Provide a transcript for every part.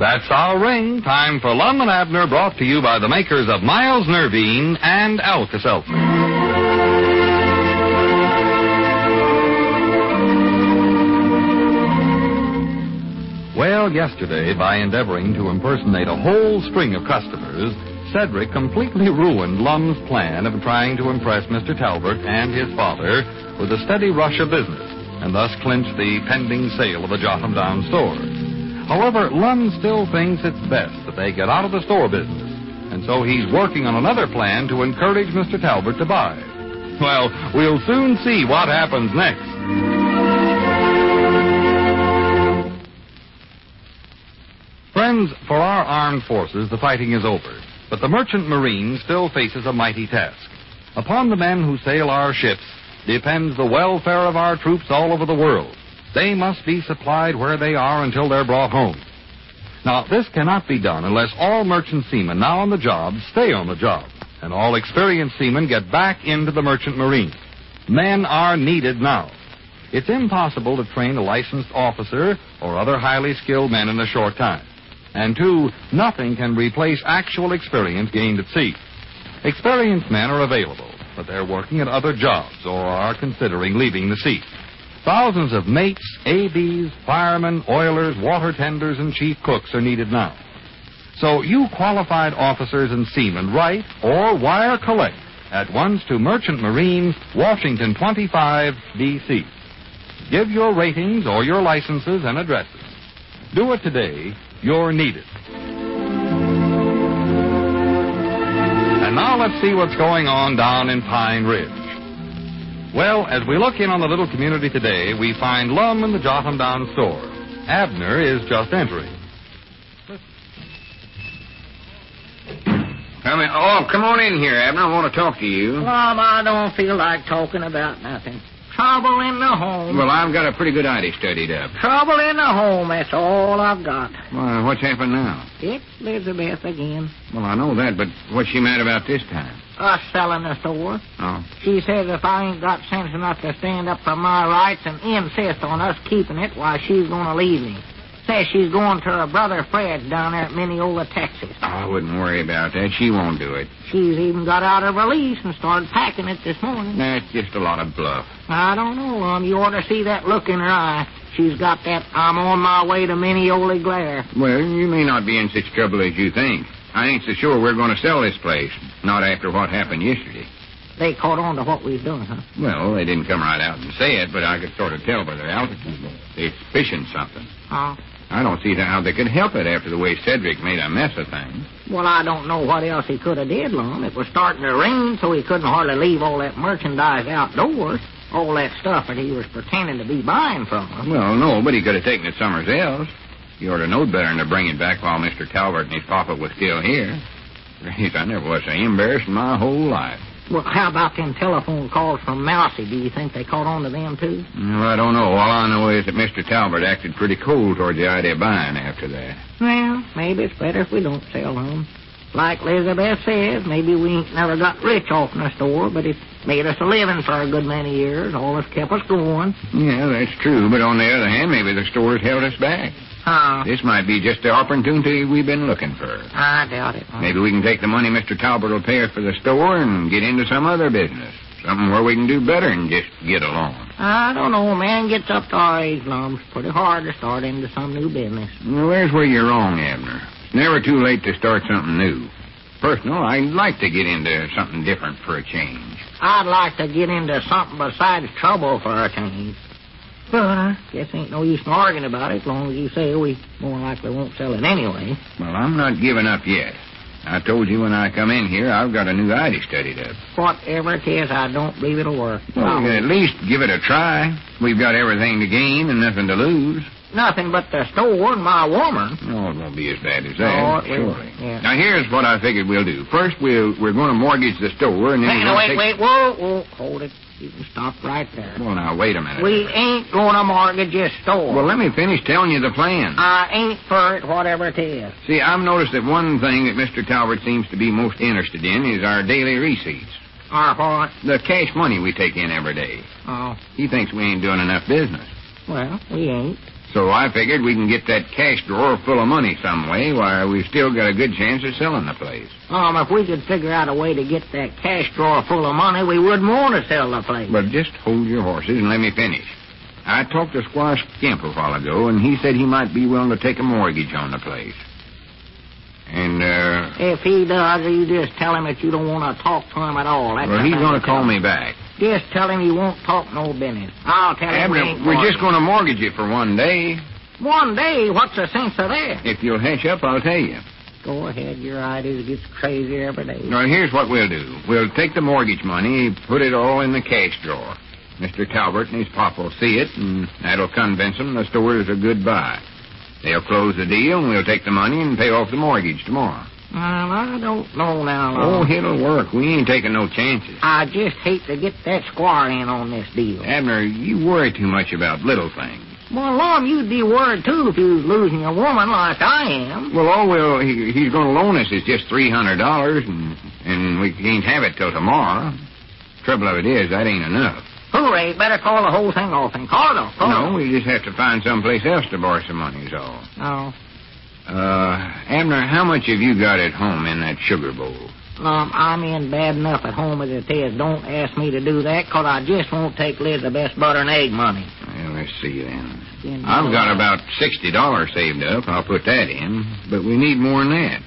That's our ring. Time for Lum and Abner, brought to you by the makers of Miles Nervine and Alka-Seltzer. Well, yesterday, by endeavoring to impersonate a whole string of customers, Cedric completely ruined Lum's plan of trying to impress Mr. Talbert and his father with a steady rush of business, and thus clinch the pending sale of the Jotham Down store. However, Lum still thinks it's best that they get out of the store business, and so he's working on another plan to encourage Mr. Talbert to buy. Well, we'll soon see what happens next. Friends, for our armed forces, the fighting is over, but the merchant marine still faces a mighty task. Upon the men who sail our ships depends the welfare of our troops all over the world. They must be supplied where they are until they're brought home. Now, this cannot be done unless all merchant seamen now on the job stay on the job, and all experienced seamen get back into the merchant marine. Men are needed now. It's impossible to train a licensed officer or other highly skilled men in a short time. And two, nothing can replace actual experience gained at sea. Experienced men are available, but they're working at other jobs or are considering leaving the sea. Thousands of mates, ABs, firemen, oilers, water tenders, and chief cooks are needed now. So you qualified officers and seamen write or wire collect at once to Merchant Marine, Washington 25, D.C. Give your ratings or your licenses and addresses. Do it today. You're needed. And now let's see what's going on down in Pine Ridge. Well, as we look in on the little community today, we find Lum in the Jotham Down store. Abner is just entering. Come on in here, Abner. I want to talk to you. Lum, I don't feel like talking about nothing. Trouble in the home. Well, I've got a pretty good idea studied up. Trouble in the home, that's all I've got. Well, what's happened now? It's Elizabeth again. Well, I know that, but what's she mad about this time? Us selling the store. Oh. She says if I ain't got sense enough to stand up for my rights and insist on us keeping it, why, she's going to leave me. Says she's going to her brother Fred's down there at Mineola, Texas. Oh, I wouldn't worry about that. She won't do it. She's even got out her valise and started packing it this morning. That's just a lot of bluff. I don't know, You ought to see that look in her eye. She's got that I'm on my way to Mineola glare. Well, you may not be in such trouble as you think. I ain't so sure we're going to sell this place. Not after what happened yesterday. They caught on to what we've done, huh? Well, they didn't come right out and say it, but I could sort of tell by their altitude. They're suspicion something. Oh. I don't see how they could help it after the way Cedric made a mess of things. Well, I don't know what else he could have did, Lum. It was starting to rain, so he couldn't hardly leave all that merchandise outdoors. All that stuff that he was pretending to be buying from us. Well, no, but he could have taken it somewhere else. You ought to know better than to bring it back while Mr. Talbert and his papa was still here. I never was so embarrassed in my whole life. Well, how about them telephone calls from Mousie? Do you think they caught on to them, too? Well, I don't know. All I know is that Mr. Talbert acted pretty cold toward the idea of buying after that. Well, maybe it's better if we don't sell them. Like Elizabeth says, maybe we ain't never got rich off in the store, but it made us a living for a good many years. Always kept us going. Yeah, that's true. But on the other hand, maybe the store's held us back. This might be just the opportunity we've been looking for. I doubt it. Maybe we can take the money Mr. Talbot will pay us for the store and get into some other business. Something where we can do better than just get along. I don't know. A man gets up to our age, Lum. It's pretty hard to start into some new business. Well, there's where you're wrong, Abner. It's never too late to start something new. Personal, I'd like to get into something different for a change. I'd like to get into something besides trouble for a change. But I guess ain't no use in arguing about it as long as you say we more likely won't sell it anyway. Well, I'm not giving up yet. I told you when I come in here I've got a new idea studied up. Whatever it is, I don't believe it'll work. Well, at least give it a try. We've got everything to gain and nothing to lose. Nothing but the store and my woman. No, it won't be as bad as that. Oh, it will. Surely. Yeah. Now, here's what I figured we'll do. First, we're going to mortgage the store, and then wait. Whoa, hold it. You can stop right there. Well, now, wait a minute. We ain't going to mortgage this store. Well, let me finish telling you the plan. I ain't for it, whatever it is. See, I've noticed that one thing that Mr. Talbot seems to be most interested in is our daily receipts. Our what? The cash money we take in every day. Oh. He thinks we ain't doing enough business. Well, we ain't. So I figured we can get that cash drawer full of money some way while we've still got a good chance of selling the place. If we could figure out a way to get that cash drawer full of money, we wouldn't want to sell the place. But just hold your horses and let me finish. I talked to Squire Skimp a while ago, and he said he might be willing to take a mortgage on the place. And, If he does, you just tell him that you don't want to talk to him at all. Well, he's going to call me back. Just tell him you won't talk no business. I'll tell him we ain't we're just going to mortgage it for one day. 1 day? What's the sense of that? If you'll hitch up, I'll tell you. Go ahead. Your ideas gets crazier every day. Now, here's what we'll do. We'll take the mortgage money, put it all in the cash drawer. Mr. Talbert and his pop will see it, and that'll convince them the store is a good buy. They'll close the deal, and we'll take the money and pay off the mortgage tomorrow. Well, I don't know now, Oh, Lon. it'll work. We ain't taking no chances. I just hate to get that squire in on this deal. Abner, you worry too much about little things. Well, Lon, you'd be worried, too, if you was losing a woman like I am. Well, he's going to loan us is just $300, and we can't have it till tomorrow. Trouble of it is, that ain't enough. Hooray, better call the whole thing off and call it off. No, we just have to find someplace else to borrow some money is all. No. Abner, how much have you got at home in that sugar bowl? I'm in bad enough at home as it is. Don't ask me to do that, 'cause I just won't take Elizabeth's butter and egg money. Well, let's see then. I've got about $60 saved up. I'll put that in, but we need more than that.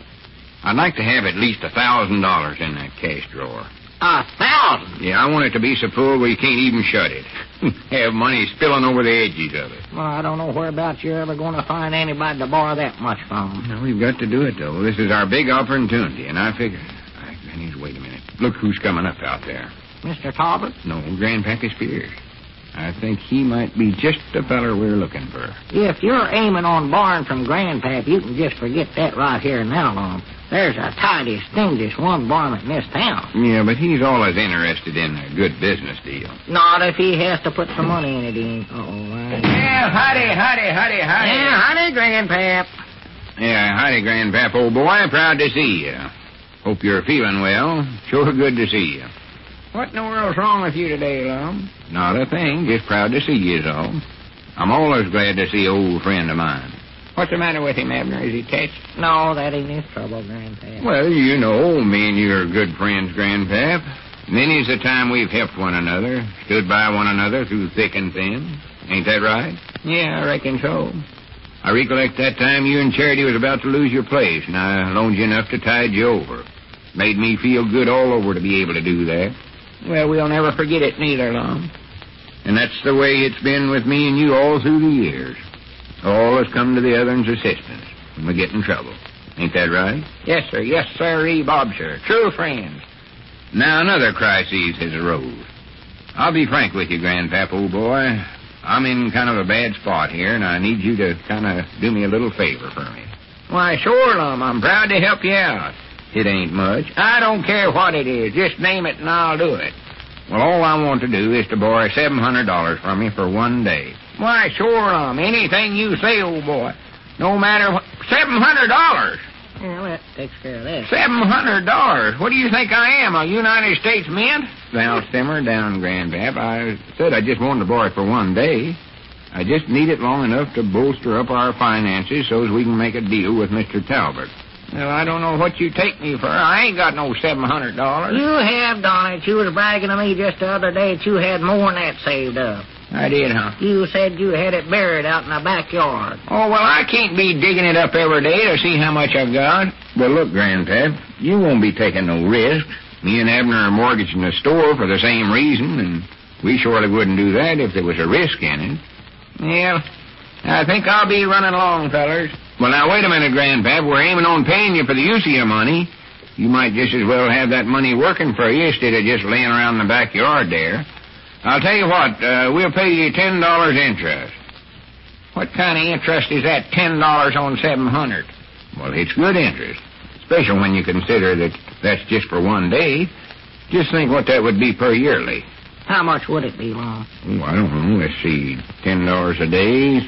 I'd like to have at least $1,000 in that cash drawer. 1,000? Yeah, I want it to be so full we can't even shut it. Have money spilling over the edges of it. Well, I don't know whereabouts you're ever going to find anybody to borrow that much from. No, we've got to do it, though. This is our big opportunity, and I figure... Wait a minute. Look who's coming up out there. Mr. Talbot? No, Grandpappy Spears. I think he might be just the feller we're looking for. If you're aiming on borrowing from Grandpap, you can just forget that right here and now, Lon. There's a tidy, distinguished one varmint in this town. Yeah, but he's always interested in a good business deal. Not if he has to put some money in it, he ain't. Yeah, howdy. Yeah, howdy, Grandpap. Yeah, howdy, Grandpap, old boy. Proud to see you. Hope you're feeling well. Sure good to see you. What in the world's wrong with you today, Lon? Not a thing. Just proud to see you, all. I'm always glad to see an old friend of mine. What's the matter with him, Abner? Is he touched? No, that ain't his trouble, Grandpap. Well, you know, me and you are good friends, Grandpap. Many's the time we've helped one another, stood by one another through thick and thin. Ain't that right? Yeah, I reckon so. I recollect that time you and Charity was about to lose your place, and I loaned you enough to tide you over. Made me feel good all over to be able to do that. Well, we'll never forget it neither, Lon. And that's the way it's been with me and you all through the years. All has come to the other's assistance when we get in trouble. Ain't that right? Yes, sir. Yes, sir, Bob, sir. True friends. Now another crisis has arose. I'll be frank with you, Grandpap, old boy. I'm in kind of a bad spot here, and I need you to kind of do me a little favor for me. Why, sure, Lum. I'm proud to help you out. It ain't much. I don't care what it is. Just name it, and I'll do it. Well, all I want to do is to borrow $700 from you for one day. Why, sure, Lum. Anything you say, old boy. No matter what. $700! Well, that takes care of that. $700? What do you think I am, a United States Mint? Now, simmer down, Grandpap. I said I just wanted to borrow it for one day. I just need it long enough to bolster up our finances so as we can make a deal with Mr. Talbot. Well, I don't know what you take me for. I ain't got no $700. You have done it. You was bragging to me just the other day that you had more than that saved up. I did, huh? You said you had it buried out in the backyard. Oh, well, I can't be digging it up every day to see how much I've got. Well, look, Grandpap, you won't be taking no risk. Me and Abner are mortgaging the store for the same reason, and we surely wouldn't do that if there was a risk in it. Yeah, I think I'll be running along, fellers. Well, now, wait a minute, Grandpap. We're aiming on paying you for the use of your money. You might just as well have that money working for you instead of just laying around in the backyard there. I'll tell you what, we'll pay you $10 interest. What kind of interest is that, $10 on $700? Well, it's good interest, especially when you consider that that's just for one day. Just think what that would be per yearly. How much would it be, Lon? Oh, I don't know. Let's see. $10 a day,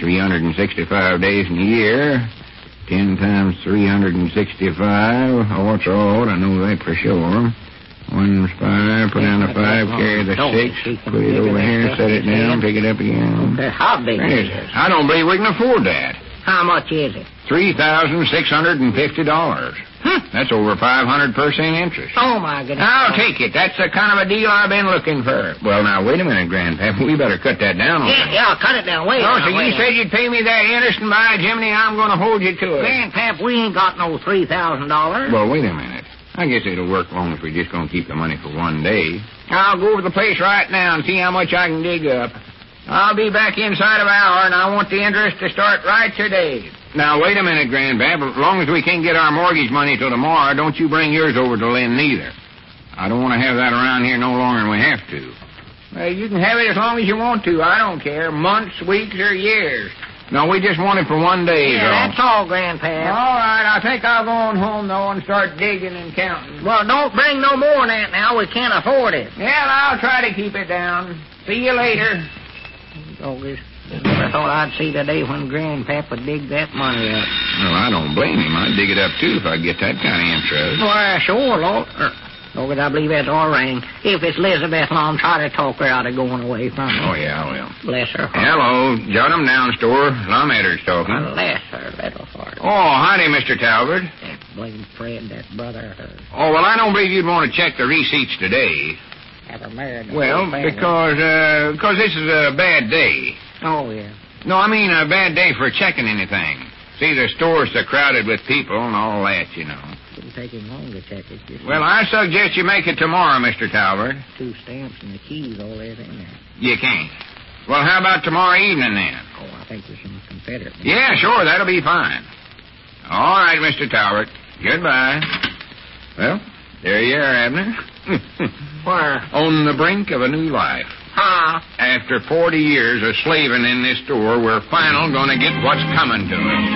365 days in a year. 10 times 365. Oh, what's all? I know that for sure. 1 5, put down the 5, carry the 6, put it over here, set it down, pick it up again. Okay, how big is it? I don't believe we can afford that. How much is it? $3,650. That's over 500% interest. Oh, my goodness. I'll take it. That's the kind of a deal I've been looking for. Well, now, wait a minute, Grandpap. We better cut that down. Yeah, cut it down. Wait. Oh, so you said you'd pay me that interest, and by Jiminy, I'm going to hold you to it. Grandpap, we ain't got no $3,000. Well, wait a minute. I guess it'll work long if we're just going to keep the money for one day. I'll go over the place right now and see how much I can dig up. I'll be back inside of an hour, and I want the interest to start right today. Now, wait a minute, Grandpap. As long as we can't get our mortgage money till tomorrow, don't you bring yours over to Lynn, neither. I don't want to have that around here no longer than we have to. Well, you can have it as long as you want to. I don't care. Months, weeks, or years. No, we just want it for one day. Yeah, that's all, Grandpap. All right, I think I'll go on home, though, and start digging and counting. Well, don't bring no more than that now. We can't afford it. Yeah, I'll try to keep it down. See you later. Oh, never thought I'd see the day when Grandpap would dig that money up. Well, I don't blame him. I'd dig it up, too, if I get that kind of interest. Why, sure, Lord. Lord, I believe that's our ring. If it's Elizabeth Lum, try to talk her out of going away from me. Oh, yeah, I will. Bless her heart. Hello. Jot 'em down, store. Lumetter's talking. Bless her little heart. Oh, howdy, Mr. Talbot. That blamed Fred, that brother of hers. Oh, well, I don't believe you'd want to check the receipts today. Have her married. Well, because this is a bad day. Oh, yeah. No, I mean a bad day for checking anything. See, the store's so crowded with people and all that, you know. It'll take him long to check it. Well, I suggest you make it tomorrow, Mr. Talbot. 2 stamps and the keys, all that in there. You can't. Well, how about tomorrow evening, then? Oh, I think there's some Confederate. Yeah, sure, that'll be fine. All right, Mr. Talbot. Goodbye. Well, there you are, Abner. Where? On the brink of a new life. Huh? After 40 years of slaving in this store, we're finally going to get what's coming to us.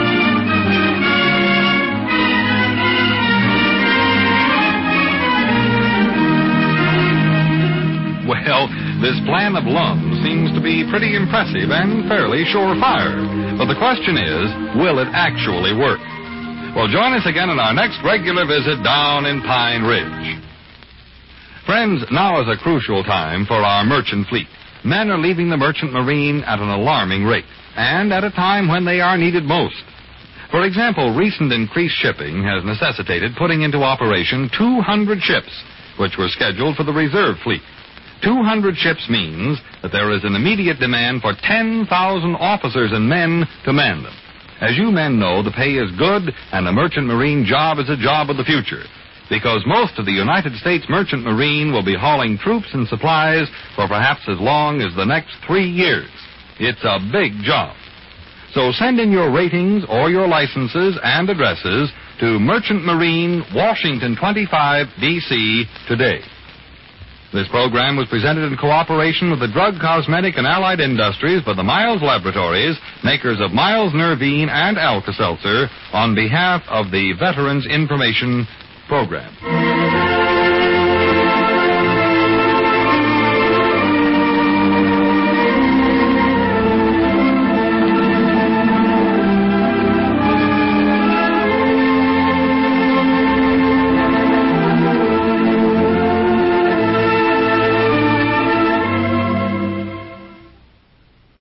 Well, this plan of Lum seems to be pretty impressive and fairly surefire. But the question is, will it actually work? Well, join us again in our next regular visit down in Pine Ridge. Friends, now is a crucial time for our merchant fleet. Men are leaving the merchant marine at an alarming rate, and at a time when they are needed most. For example, recent increased shipping has necessitated putting into operation 200 ships, which were scheduled for the reserve fleet. 200 ships means that there is an immediate demand for 10,000 officers and men to man them. As you men know, the pay is good, and the merchant marine job is a job of the future, because most of the United States merchant marine will be hauling troops and supplies for perhaps as long as the next 3 years. It's a big job. So send in your ratings or your licenses and addresses to Merchant Marine, Washington 25, D.C. today. This program was presented in cooperation with the Drug, Cosmetic, and Allied Industries by the Miles Laboratories, makers of Miles Nervine and Alka-Seltzer, on behalf of the Veterans Information Program.